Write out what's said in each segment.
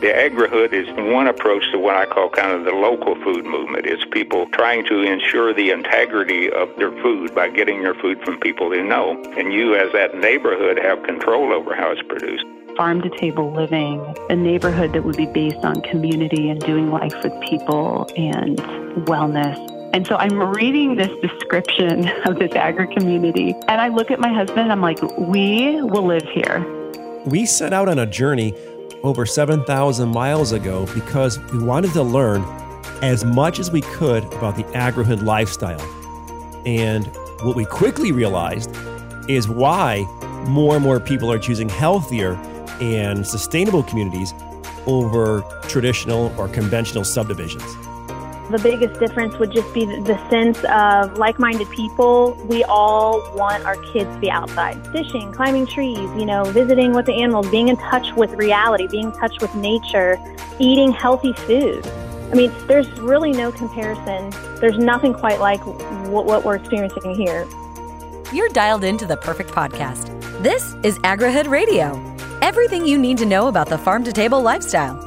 The agri-hood is one approach to what I call kind of the local food movement. It's people trying to ensure the integrity of their food by getting your food from people who know. And you, as that neighborhood, have control over how it's produced. Farm-to-table living, a neighborhood that would be based on community and doing life with people and wellness. And so I'm reading this description of this agri-community, and I look at my husband, and I'm like, we will live here. We set out on a journey over 7,000 miles ago because we wanted to learn as much as we could about the agri-hood lifestyle. And what we quickly realized is why more and more people are choosing healthier and sustainable communities over traditional or conventional subdivisions. The biggest difference would just be the sense of like-minded people. We all want our kids to be outside, fishing, climbing trees, visiting with the animals, being in touch with reality, being in touch with nature, eating healthy food. I mean, there's really no comparison. There's nothing quite like what we're experiencing here. You're dialed into the perfect podcast. This is AgriHood Radio. Everything you need to know about the farm-to-table lifestyle.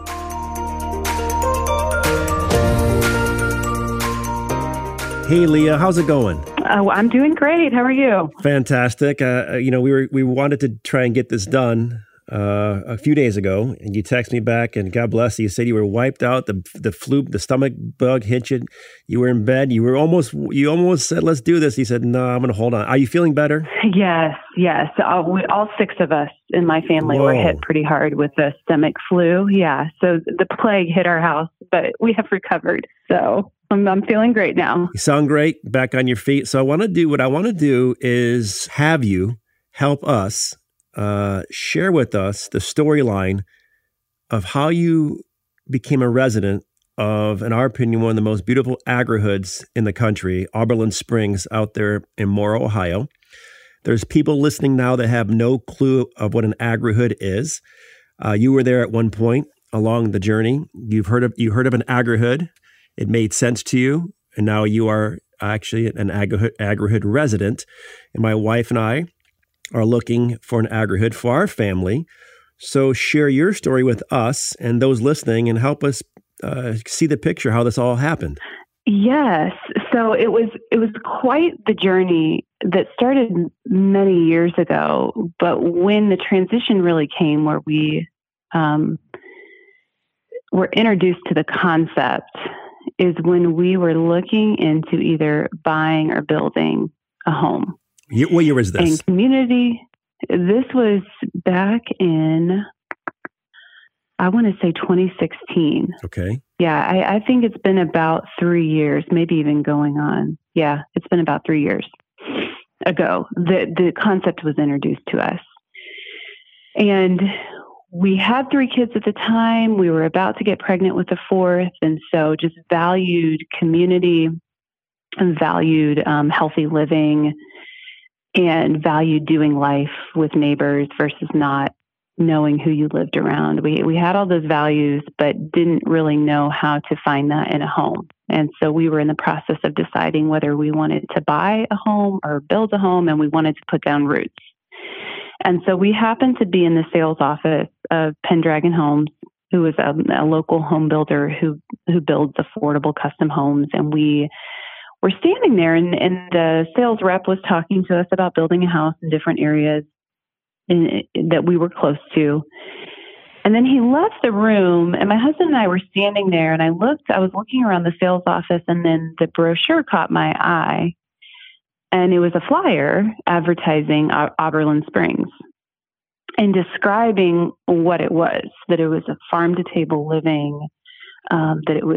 Hey, Leah, how's it going? Oh, I'm doing great. How are you? Fantastic. We wanted to try and get this done a few days ago, and you texted me back, and God bless you. You said you were wiped out. The flu, the stomach bug hit you. You were in bed. You almost said, "Let's do this." He said, "No, I'm going to hold on." Are you feeling better? Yes. All six of us in my family Whoa. were hit pretty hard with the stomach flu. Yeah. So the plague hit our house, but we have recovered. So I'm feeling great now. You sound great, back on your feet. So what I want to do is have you help us share with us the storyline of how you became a resident of, in our opinion, one of the most beautiful agri-hoods in the country, Oberlin Springs, out there in Morrow, Ohio. There's people listening now that have no clue of what an agri-hood is. You were there at one point along the journey. You heard of an agri-hood. It made sense to you, and now you are actually an agri-hood resident. And my wife and I are looking for an agri-hood for our family. So share your story with us and those listening, and help us see the picture how this all happened. Yes. So it was quite the journey that started many years ago. But when the transition really came, where we were introduced to the concept, is when we were looking into either buying or building a home. What year was this? And community, this was back in, I want to say 2016. Okay. Yeah, I think it's been about 3 years, maybe even going on. Yeah, it's been about 3 years ago. The concept was introduced to us. And we had 3 kids at the time. We were about to get pregnant with the 4th. And so just valued community and valued healthy living and valued doing life with neighbors versus not knowing who you lived around. We had all those values, but didn't really know how to find that in a home. And so we were in the process of deciding whether we wanted to buy a home or build a home, and we wanted to put down roots. And so we happened to be in the sales office of Pendragon Homes, who is a local home builder who builds affordable custom homes. And we were standing there, and the sales rep was talking to us about building a house in different areas that we were close to. And then he left the room, and my husband and I were standing there, and I was looking around the sales office, and then the brochure caught my eye. And it was a flyer advertising Oberlin Springs and describing what it was, that it was a farm-to-table living, that it was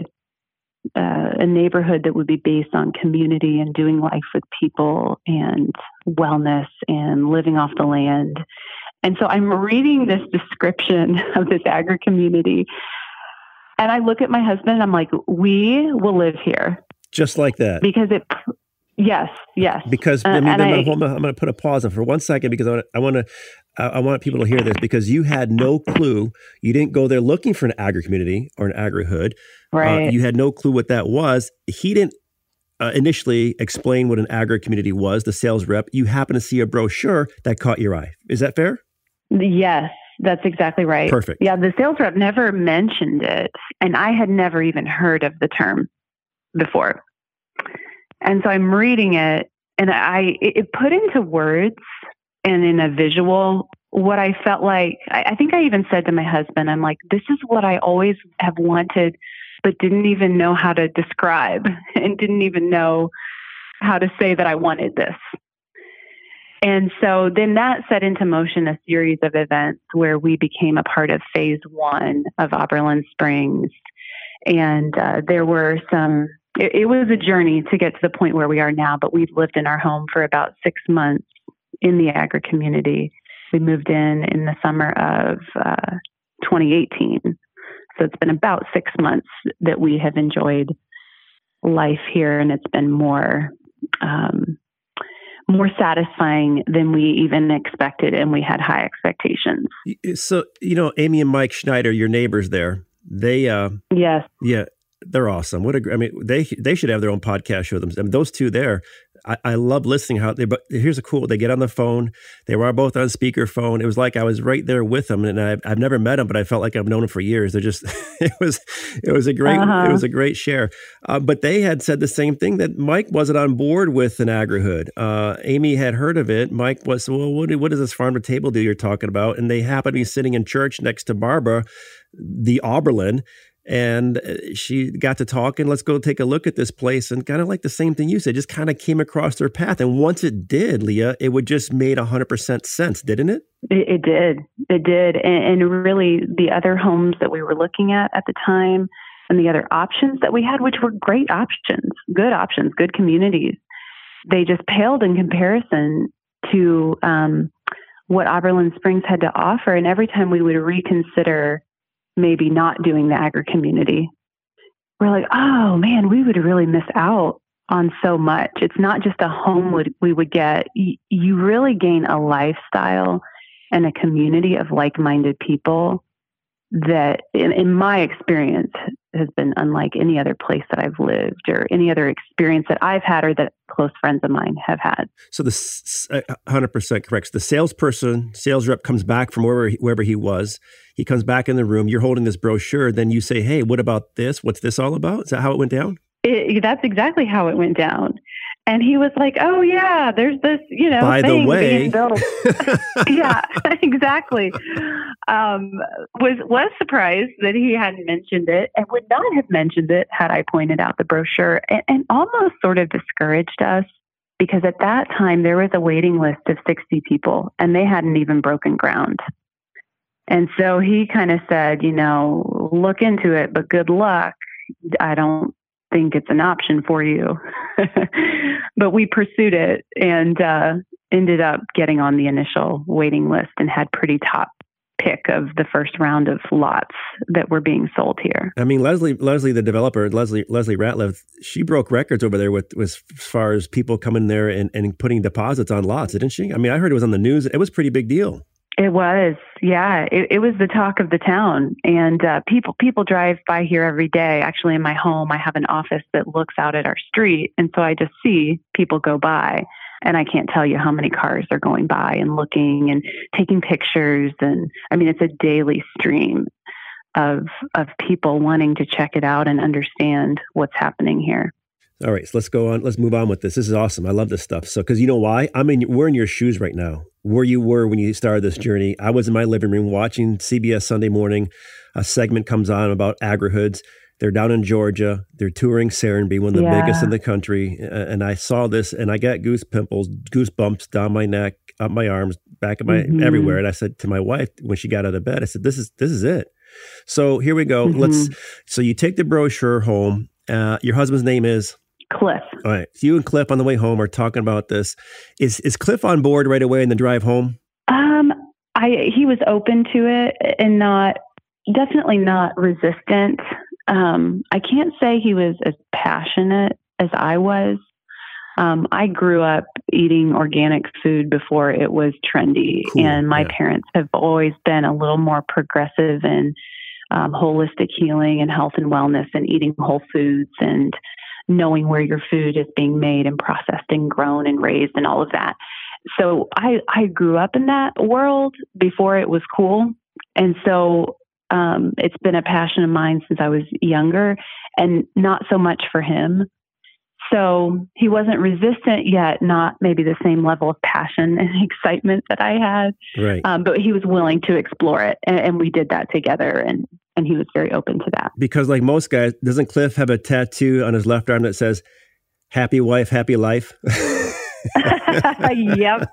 a neighborhood that would be based on community and doing life with people and wellness and living off the land. And so I'm reading this description of this agri-community, and I look at my husband, and I'm like, we will live here. Just like that. Because it... Yes. Because I'm going to put a pause on for 1 second, because I want people to hear this, because you had no clue. You didn't go there looking for an agri-community or an agri-hood. Right. You had no clue what that was. He didn't initially explain what an agri-community was, the sales rep. You happened to see a brochure that caught your eye. Is that fair? Yes. that's exactly right. Perfect. Yeah, the sales rep never mentioned it, and I had never even heard of the term before. And so I'm reading it, and it put into words and in a visual what I felt like. I think I even said to my husband, I'm like, this is what I always have wanted, but didn't even know how to describe and didn't even know how to say that I wanted this. And so then that set into motion a series of events where we became a part of phase 1 of Oberlin Springs. And there were it was a journey to get to the point where we are now, but we've lived in our home for about 6 months in the agri community. We moved in the summer of 2018. So it's been about 6 months that we have enjoyed life here, and it's been more satisfying than we even expected, and we had high expectations. So, Amy and Mike Schneider, your neighbors there, they yes, yeah, they're awesome. They should have their own podcast show. Those two there, I love listening but here's they get on the phone. They were both on speakerphone. It was like I was right there with them, and I've never met them, but I felt like I've known them for years. They're just, it was a great share. But they had said the same thing, that Mike wasn't on board with an agri-hood. Amy had heard of it. Mike was, well, what does this farm to table do you're talking about? And they happened to be sitting in church next to Barbara, the Oberlin. And she got to talk, and let's go take a look at this place. And kind of like the same thing you said, just kind of came across their path. And once it did, Leah, it would just made 100% sense, didn't it? It did. It did. And really the other homes that we were looking at the time and the other options that we had, which were great options, good communities, they just paled in comparison to what Oberlin Springs had to offer. And every time we would reconsider maybe not doing the agri community, we're like, oh man, we would really miss out on so much. It's not just a home we would get. You really gain a lifestyle and a community of like-minded people that, in my experience, has been unlike any other place that I've lived or any other experience that I've had or that close friends of mine have had. So the 100% correct. So the sales rep comes back from wherever he was. He comes back in the room. You're holding this brochure. Then you say, hey, what about this? What's this all about? Is that how it went down? That's exactly how it went down. And he was like, oh, yeah, there's this, by thing the way, being built. Yeah, exactly. Was surprised that he hadn't mentioned it and would not have mentioned it had I pointed out the brochure, and almost sort of discouraged us, because at that time there was a waiting list of 60 people and they hadn't even broken ground. And so he kind of said, look into it, but good luck. I don't think it's an option for you. But we pursued it and ended up getting on the initial waiting list and had pretty top pick of the first round of lots that were being sold here. I mean, Leslie, the developer, Leslie Ratliff, she broke records over there with as far as people coming there and putting deposits on lots, didn't she? I mean, I heard it was on the news. It was a pretty big deal. It was, yeah. It was the talk of the town, and people drive by here every day. Actually, in my home, I have an office that looks out at our street, and so I just see people go by, and I can't tell you how many cars are going by and looking and taking pictures. And I mean, it's a daily stream of people wanting to check it out and understand what's happening here. All right, so let's go on. Let's move on with this. This is awesome. I love this stuff. So, because you know why? We're in your shoes right now. Where you were when you started this journey. I was in my living room watching CBS Sunday Morning. A segment comes on about agri-hoods. They're down in Georgia. They're touring Serenbe, one of the biggest in the country. And I saw this, and I got goosebumps down my neck, up my arms, back of my everywhere. And I said to my wife when she got out of bed, I said, "This is it." So here we go. So you take the brochure home. Your husband's name is Cliff. All right. So you and Cliff on the way home are talking about this. Is Cliff on board right away in the drive home? He was open to it and definitely not resistant. I can't say he was as passionate as I was. I grew up eating organic food before it was trendy. Cool. And my parents have always been a little more progressive in holistic healing and health and wellness and eating whole foods and knowing where your food is being made and processed and grown and raised and all of that. So I grew up in that world before it was cool And so it's been a passion of mine since I was younger, and not so much for him. So he wasn't resistant yet, not maybe the same level of passion and excitement that I had. Right. But he was willing to explore it. And we did that together. And he was very open to that. Because like most guys, doesn't Cliff have a tattoo on his left arm that says, "Happy wife, happy life"? Yep.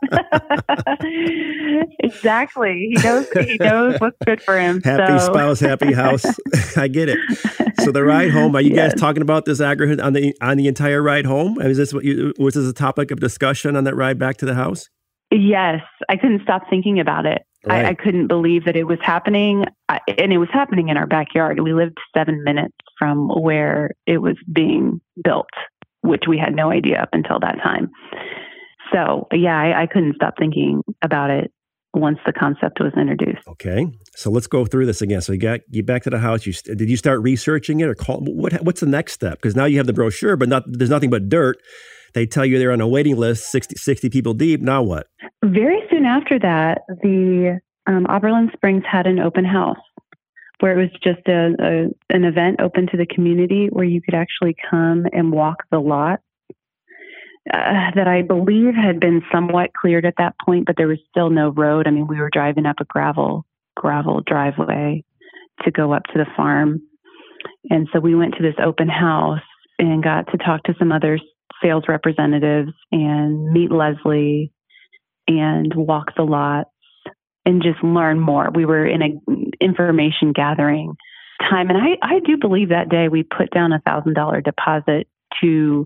Exactly. He knows what's good for him. Happy spouse, happy house. I get it. So the ride home, are you guys talking about this Agrahood on the entire ride home? Is this was this a topic of discussion on that ride back to the house? Yes. I couldn't stop thinking about it. Right. I couldn't believe that it was happening. And it was happening in our backyard. We lived 7 minutes from where it was being built, which we had no idea up until that time. So, yeah, I couldn't stop thinking about it once the concept was introduced. Okay. So let's go through this again. So you back to the house. Did you start researching it or what's the next step? Because now you have the brochure, but there's nothing but dirt. They tell you they're on a waiting list, 60 people deep. Now what? Very soon after that, the Oberlin Springs had an open house where it was just an event open to the community where you could actually come and walk the lot. That I believe had been somewhat cleared at that point, but there was still no road. I mean, we were driving up a gravel driveway to go up to the farm. And so we went to this open house and got to talk to some other sales representatives and meet Leslie and walk the lots and just learn more. We were in an information gathering time. And I do believe that day we put down $1,000 deposit to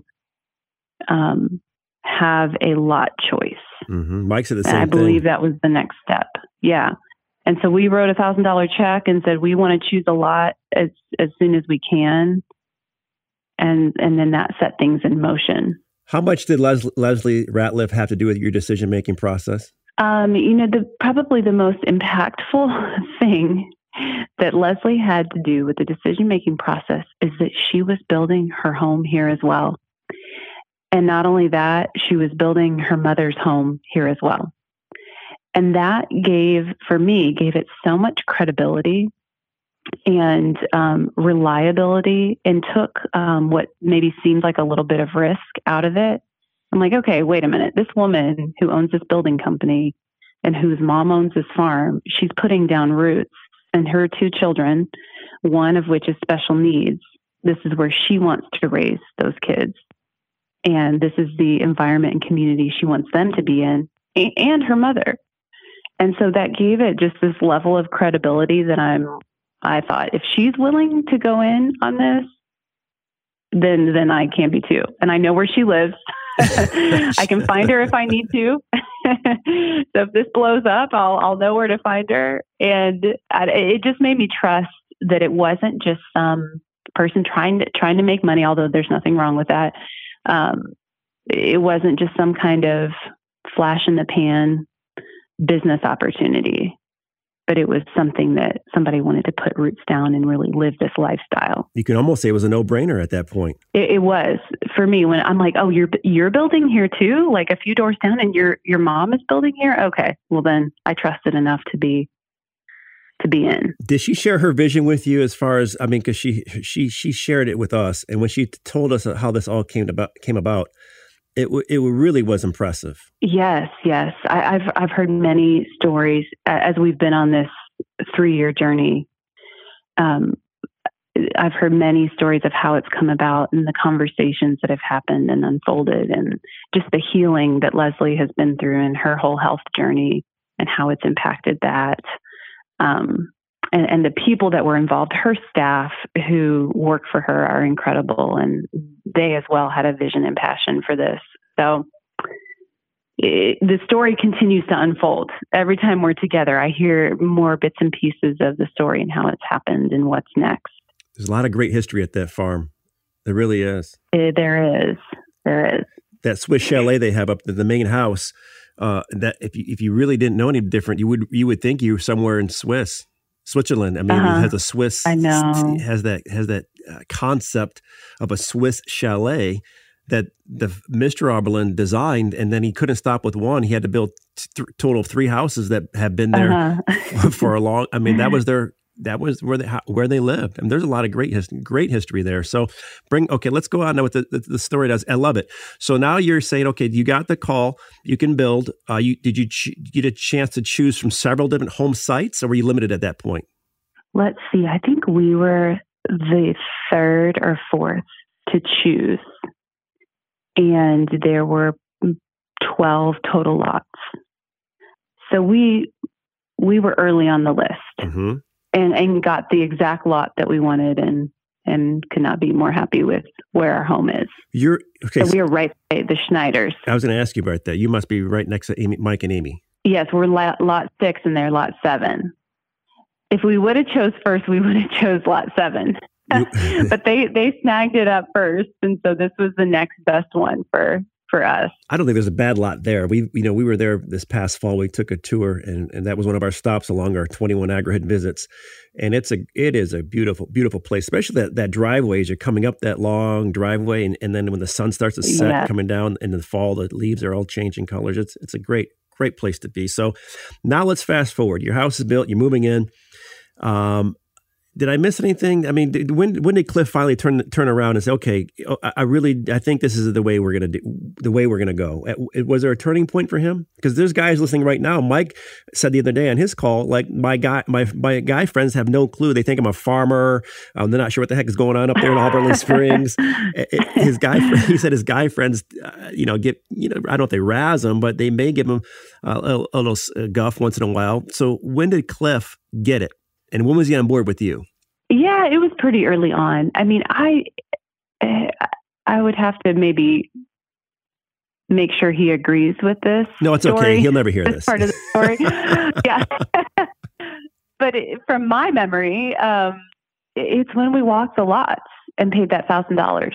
have a lot choice. Mm-hmm. Mike said the same thing. I believe that was the next step. Yeah. And so we wrote $1,000 check and said, we want to choose a lot as soon as we can. And then that set things in motion. How much did Leslie Ratliff have to do with your decision-making process? Probably the most impactful thing that Leslie had to do with the decision-making process is that she was building her home here as well. And not only that, she was building her mother's home here as well. And that gave it so much credibility and reliability, and took what maybe seemed like a little bit of risk out of it. I'm like, okay, wait a minute. This woman who owns this building company and whose mom owns this farm, she's putting down roots, and her 2 children, one of which is special needs. This is where she wants to raise those kids. And this is the environment and community she wants them to be in, and her mother. And so that gave it just this level of credibility that I thought, if she's willing to go in on this, then I can be too. And I know where she lives. I can find her if I need to. So if this blows up, I'll know where to find her. And it just made me trust that it wasn't just some person trying to make money, although there's nothing wrong with that. It wasn't just some kind of flash in the pan business opportunity, but it was something that somebody wanted to put roots down and really live this lifestyle. You can almost say it was a no-brainer at that point. It was for me when I'm like, oh, you're building here too, like a few doors down, and your mom is building here. Okay, well then I trusted enough to be in. Did she share her vision with you as far as, because she shared it with us, and when she told us how this all came about, it really was impressive. Yes. I've heard many stories as we've been on this 3-year journey. I've heard many stories of how it's come about and the conversations that have happened and unfolded, and just the healing that Leslie has been through in her whole health journey and how it's impacted that. And the people that were involved, her staff who work for her, are incredible. And they as well had a vision and passion for this. So the story continues to unfold. Every time we're together, I hear more bits and pieces of the story and how it's happened and what's next. There's a lot of great history at that farm. There really is. There is. That Swiss chalet they have up the main house. That if you really didn't know any different, you would think you were somewhere in Switzerland. It has a Swiss. I know. Has that concept of a Swiss chalet that the Mr. Oberlin designed, and then he couldn't stop with one. He had to build total of 3 houses that have been there for a long. I mean, that was where they lived. And there's a lot of great history there. So let's go on now with the story. I love it. So now you're saying, okay, you got the call, you can build. Did you get a chance to choose from several different home sites, or were you limited at that point? Let's see. I think we were the 3rd or 4th to choose. And there were 12 total lots. So we were early on the list and got the exact lot that we wanted and could not be more happy with where our home is. So we are right by the Schneiders. I was going to ask you about that. You must be right next to Mike and Amy. Yes, we're lot 6 and they're lot 7. If we would have chose first, we would have chose lot 7. But they snagged it up first, and so this was the next best one for us. I don't think there's a bad lot there. We were there this past fall. We took a tour, and that was one of our stops along our 21 AgriHead visits. And it is a beautiful, beautiful place, especially that driveway as you're coming up that long driveway, and then when the sun starts to set coming down in the fall, the leaves are all changing colors. It's a great place to be. So now let's fast forward. Your house is built. You're moving in. Did I miss anything? I mean, when did Cliff finally turn around and say, "Okay, I think this is the way we're gonna go"? Was there a turning point for him? Because there's guys listening right now. Mike said the other day on his call, like my guy friends have no clue. They think I'm a farmer. They're not sure what the heck is going on up there in Alberlin Springs. He said his guy friends, I don't know if they razz him, but they may give him a little guff once in a while. So when did Cliff get it? And when was he on board with you? Yeah, it was pretty early on. I mean, I would have to maybe make sure he agrees with this. No, it's story. Okay. He'll never hear this part of the story. Yeah. But from my memory, it's when we walked the lots and paid that $1,000.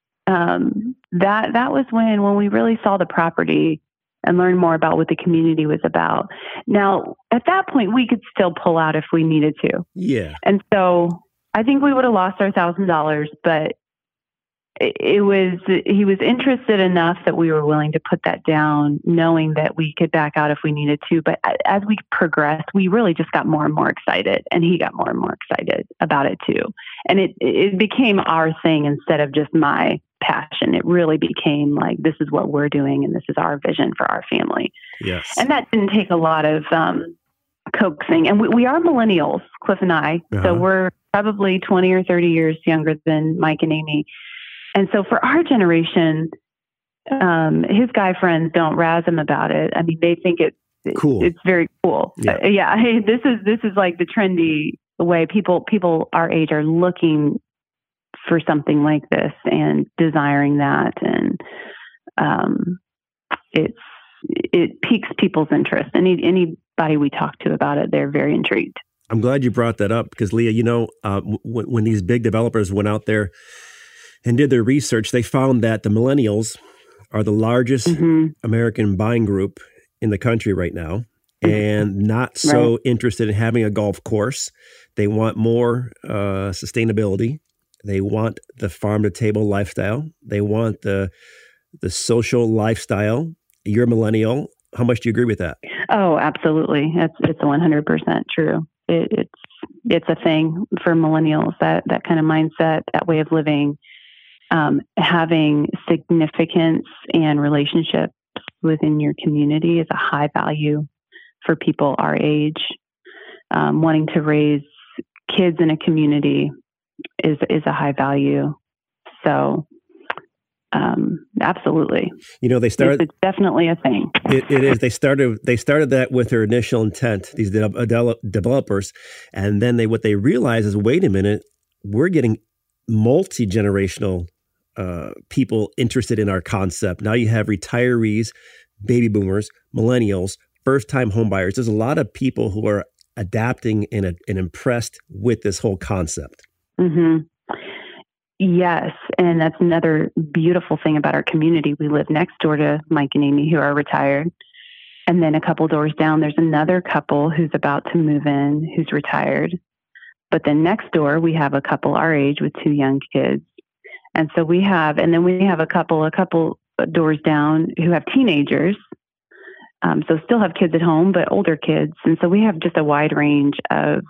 That was when we really saw the property and learn more about what the community was about. Now, at that point, we could still pull out if we needed to. Yeah. And so I think we would have lost our $1,000, but he was interested enough that we were willing to put that down, knowing that we could back out if we needed to. But as we progressed, we really just got more and more excited, and he got more and more excited about it too. And it became our thing instead of just my passion. It really became like, this is what we're doing and this is our vision for our family. Yes. And that didn't take a lot of coaxing. And we are millennials, Cliff and I. So we're probably 20 or 30 years younger than Mike and Amy. And so for our generation, his guy friends don't razz him about it. I mean, they think it's cool. It's very cool. Yeah. Hey, this is like the trendy way people our age are looking for something like this and desiring that. And it piques people's interest. Anybody we talk to about it, they're very intrigued. I'm glad you brought that up because, Leah, when these big developers went out there and did their research, they found that the millennials are the largest American buying group in the country right now, and not so interested in having a golf course. They want more sustainability. They want the farm-to-table lifestyle. They want the social lifestyle. You're a millennial. How much do you agree with that? Oh, absolutely. It's 100% true. It's a thing for millennials, that kind of mindset, that way of living. Having significance and relationships within your community is a high value for people our age. Wanting to raise kids in a community is a high value. So, absolutely. It's definitely a thing. It is. They started that with their initial intent, these developers. And then what they realize is, wait a minute, we're getting multi-generational people interested in our concept. Now you have retirees, baby boomers, millennials, first-time homebuyers. There's a lot of people who are adapting and impressed with this whole concept. Mm-hmm. Yes, and that's another beautiful thing about our community. We live next door to Mike and Amy, who are retired. And then a couple doors down, there's another couple who's about to move in, who's retired. But then next door, we have a couple our age with 2 young kids. And so we have a couple doors down who have teenagers So still have kids at home, but older kids. And so we have just a wide range of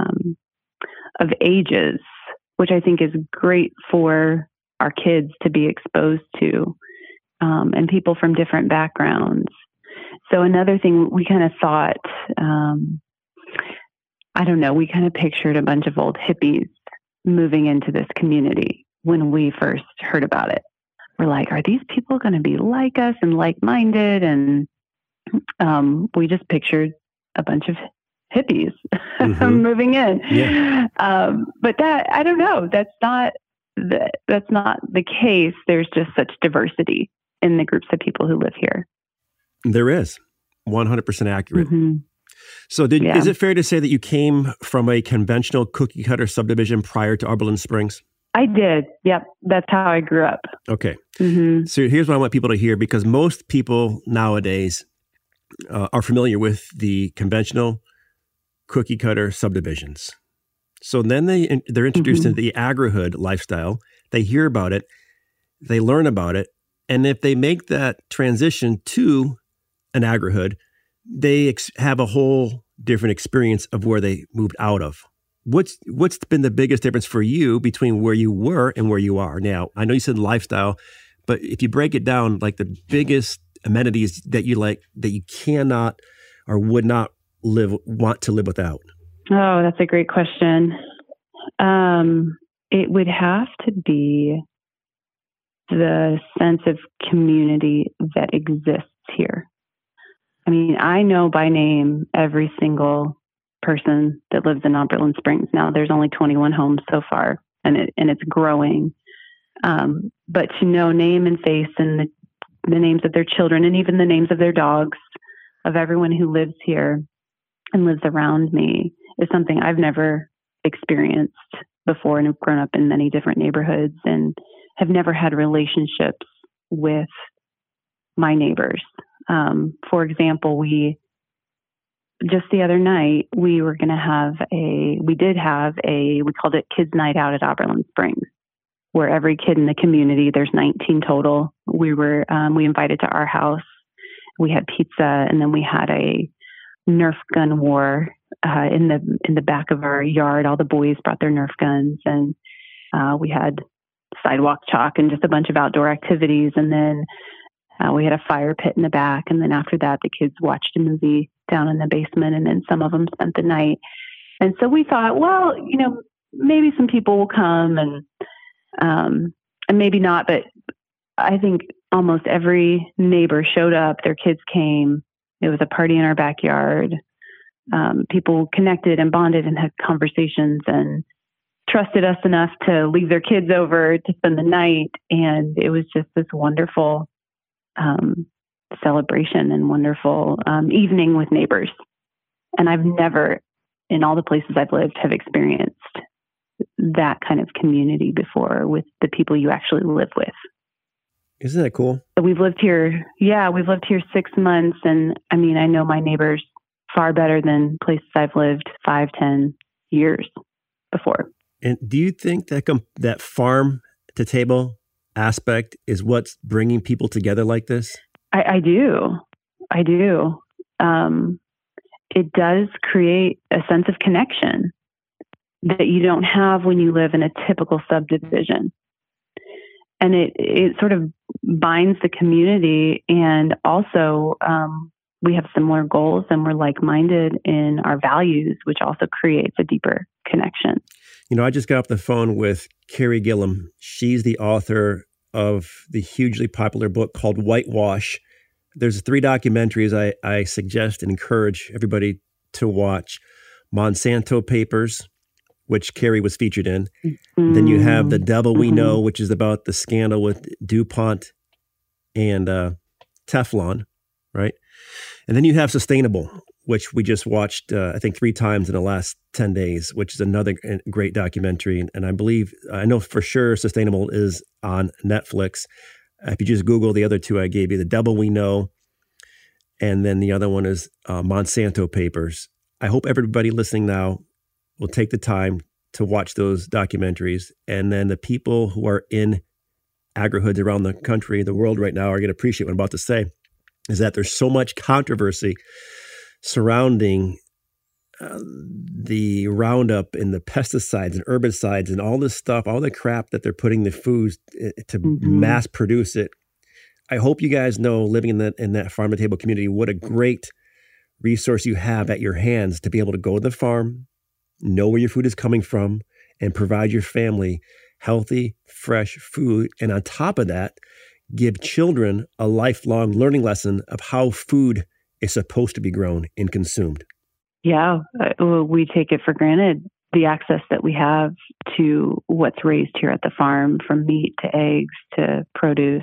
ages, which I think is great for our kids to be exposed to, and people from different backgrounds. So another thing we kind of thought, I don't know, we kind of pictured a bunch of old hippies moving into this community when we first heard about it. We're like, are these people going to be like us and like-minded? And we just pictured a bunch of hippies moving in. Yeah. But that, I don't know, that's not the case. There's just such diversity in the groups of people who live here. There is 100% accurate. So is it fair to say that you came from a conventional cookie cutter subdivision prior to Arberlin Springs? I did. Yep. That's how I grew up. Okay. So here's what I want people to hear, because most people nowadays are familiar with the conventional cookie cutter subdivisions. So then they're introduced into the agrihood lifestyle. They hear about it, they learn about it, and if they make that transition to an agrihood, they have a whole different experience of where they moved out of. What's been the biggest difference for you between where you were and where you are now? I know you said lifestyle, but if you break it down, like the biggest amenities that you like, that you cannot or would not want to live without? Oh, that's a great question. It would have to be the sense of community that exists here. I mean, I know by name every single person that lives in Arberlin Springs. Now there's only 21 homes so far, and it's growing. But to know name and face and the names of their children, and even the names of their dogs, of everyone who lives here and lives around me, is something I've never experienced before, and have grown up in many different neighborhoods and have never had relationships with my neighbors. For example, just the other night, we called it Kids Night Out at Arberlin Springs, where every kid in the community, there's 19 total, we invited to our house. We had pizza, and then we had a Nerf gun war in the back of our yard. All the boys brought their Nerf guns, and we had sidewalk chalk and just a bunch of outdoor activities. And then we had a fire pit in the back. And then after that, the kids watched a movie down in the basement, and then some of them spent the night. And so we thought, well, maybe some people will come, and maybe not. But I think almost every neighbor showed up. Their kids came. It was a party in our backyard. People connected and bonded and had conversations and trusted us enough to leave their kids over to spend the night. And it was just this wonderful celebration and wonderful evening with neighbors. And I've never, in all the places I've lived, have experienced that kind of community before with the people you actually live with. Isn't that cool? We've lived here 6 months. And I mean, I know my neighbors far better than places I've lived 5-10 years before. And do you think that that farm to table aspect is what's bringing people together like this? I do. It does create a sense of connection that you don't have when you live in a typical subdivision. And it sort of binds the community, and also we have similar goals, and we're like-minded in our values, which also creates a deeper connection. I just got off the phone with Carrie Gillum. She's the author of the hugely popular book called Whitewash. There's 3 documentaries I suggest and encourage everybody to watch. Monsanto Papers, which Carrie was featured in. Then you have The Devil We Know, which is about the scandal with DuPont and Teflon, right? And then you have Sustainable, which we just watched, I think 3 times in the last 10 days, which is another great documentary. And I know for sure Sustainable is on Netflix. If you just Google the other 2 I gave you, The Devil We Know, and then the other one is Monsanto Papers. I hope everybody listening now will take the time to watch those documentaries. And then the people who are in agrihoods around the country, the world right now, are going to appreciate what I'm about to say. is that there's so much controversy surrounding the Roundup and the pesticides and herbicides and all this stuff, all the crap that they're putting the foods to mass produce it. I hope you guys know, living in that farm to table community, what a great resource you have at your hands to be able to go to the farm, know where your food is coming from, and provide your family healthy, fresh food. And on top of that, give children a lifelong learning lesson of how food is supposed to be grown and consumed. Yeah, we take it for granted, the access that we have to what's raised here at the farm, from meat to eggs to produce.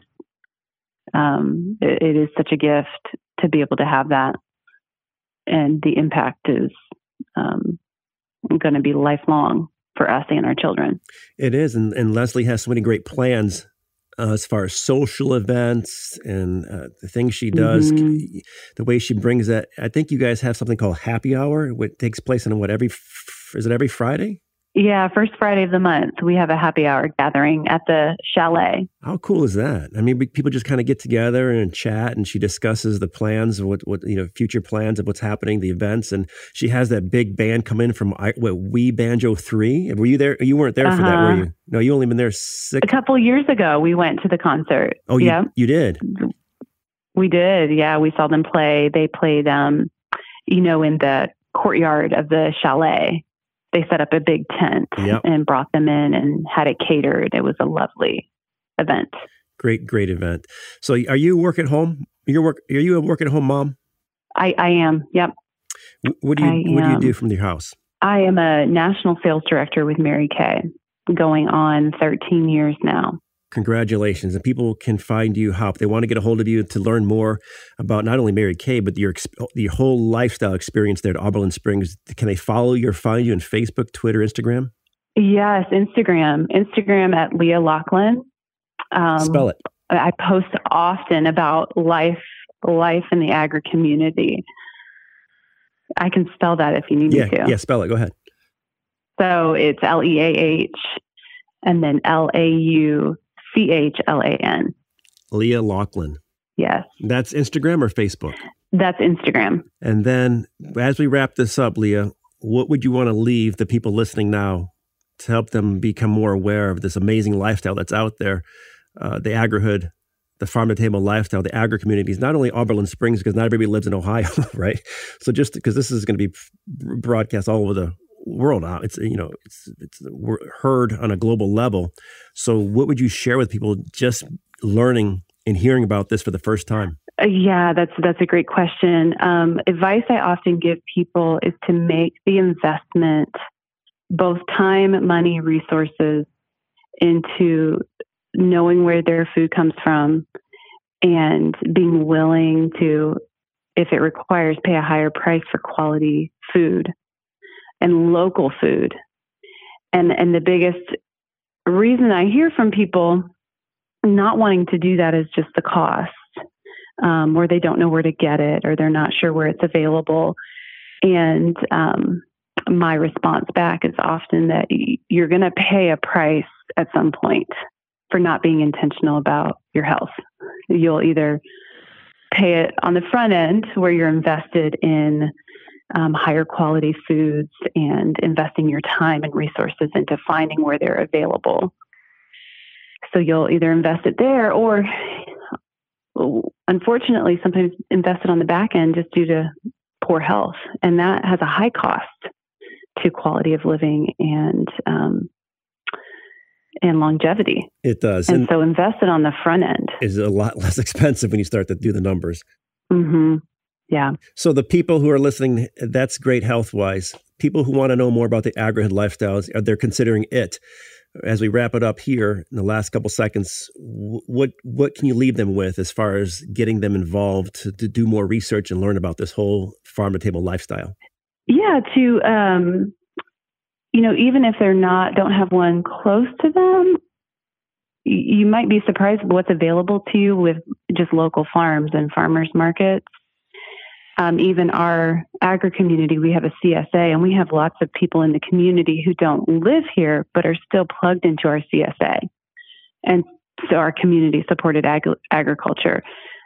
It is such a gift to be able to have that. And the impact is going to be lifelong for us and our children. It is. And Leslie has so many great plans as far as social events and the things she does, the way she brings that. I think you guys have something called Happy Hour, which takes place on is it every Friday? Yeah, first Friday of the month, we have a happy hour gathering at the chalet. How cool is that? I mean, people just kind of get together and chat, and she discusses the plans of what future plans of what's happening, the events, and she has that big band come in from We Banjo 3. Were you there? You weren't there for that, were you? No, you only been there a couple years ago. We went to the concert. Oh, you did? We did. Yeah, we saw them play. They played, in the courtyard of the chalet. They set up a big tent and brought them in and had it catered. It was a lovely event. Great event. So are you work at home? Are you a work at home mom? I am. Yep. What do you do from your house? I am a national sales director with Mary Kay, going on 13 years now. Congratulations. And people can find you how, if they want to get a hold of you to learn more about not only Mary Kay, but your whole lifestyle experience there at Oberlin Springs. Can they find you on Facebook, Twitter, Instagram? Yes, Instagram at Leah Laughlin. Spell it. I post often about life in the agri community. I can spell that if you need me to. Yeah, spell it. Go ahead. So it's Leah and then Lauchlan. Leah Laughlin. Yes. That's Instagram or Facebook? That's Instagram. And then as we wrap this up, Leah, what would you want to leave the people listening now to help them become more aware of this amazing lifestyle that's out there, the agrihood, the farm-to-table lifestyle, the agri communities, not only Oberlin Springs, because not everybody lives in Ohio, right? So just because this is going to be broadcast all over the world now, it's heard on a global level. So what would you share with people just learning and hearing about this for the first time? Yeah, that's a great question. Advice I often give people is to make the investment, both time, money, resources, into knowing where their food comes from and being willing to, if it requires, pay a higher price for quality food and local food. And the biggest reason I hear from people not wanting to do that is just the cost, or they don't know where to get it, or they're not sure where it's available. And my response back is often that you're going to pay a price at some point for not being intentional about your health. You'll either pay it on the front end, where you're invested in higher quality foods and investing your time and resources into finding where they're available. So you'll either invest it there, or unfortunately sometimes invest it on the back end just due to poor health. And that has a high cost to quality of living and longevity. It does. And so invested on the front end is a lot less expensive when you start to do the numbers. Mm-hmm. Yeah. So the people who are listening, that's great health-wise. People who want to know more about the agrihood lifestyles, they're considering it. As we wrap it up here in the last couple seconds, what can you leave them with as far as getting them involved to do more research and learn about this whole farm-to-table lifestyle? Yeah, to even if they're don't have one close to them, you might be surprised at what's available to you with just local farms and farmers markets. Even our agri community, we have a CSA, and we have lots of people in the community who don't live here but are still plugged into our CSA, and so our community supported agriculture.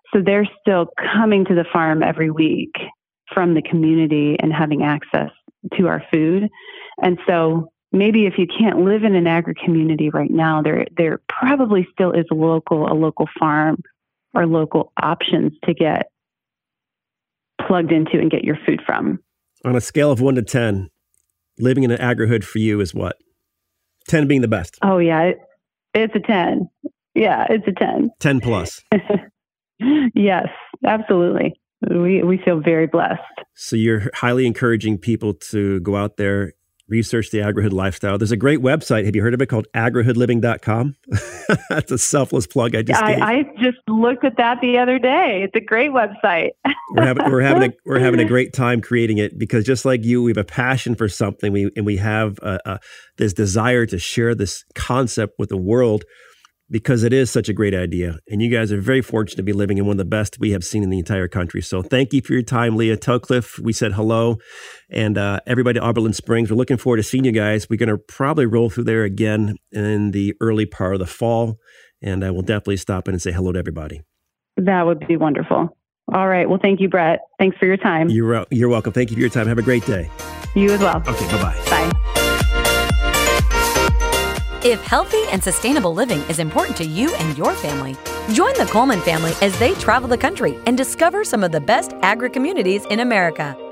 So they're still coming to the farm every week from the community and having access to our food. And so maybe if you can't live in an agri-community right now, there probably still is a local farm or local options to get plugged into and get your food from. On a scale of 1 to 10, living in an agri-hood for you is what? 10 being the best. Oh, yeah. It's a 10. Yeah, it's a 10. 10 plus. Yes, absolutely. We feel very blessed. So you're highly encouraging people to go out there, research the agri-hood lifestyle. There's a great website. Have you heard of it called agrihoodliving.com? That's a selfless plug I just gave. I just looked at that the other day. It's a great website. We're having a great time creating it because just like you, we have a passion for something. We have this desire to share this concept with the world because it is such a great idea. And you guys are very fortunate to be living in one of the best we have seen in the entire country. So thank you for your time, Leah. Tell Cliff we said hello. And everybody at Oberlin Springs, we're looking forward to seeing you guys. We're going to probably roll through there again in the early part of the fall. And I will definitely stop in and say hello to everybody. That would be wonderful. All right. Well, thank you, Brett. Thanks for your time. You're welcome. Thank you for your time. Have a great day. You as well. Okay. Bye-bye. Bye. If healthy and sustainable living is important to you and your family, join the Coleman family as they travel the country and discover some of the best agri-communities in America.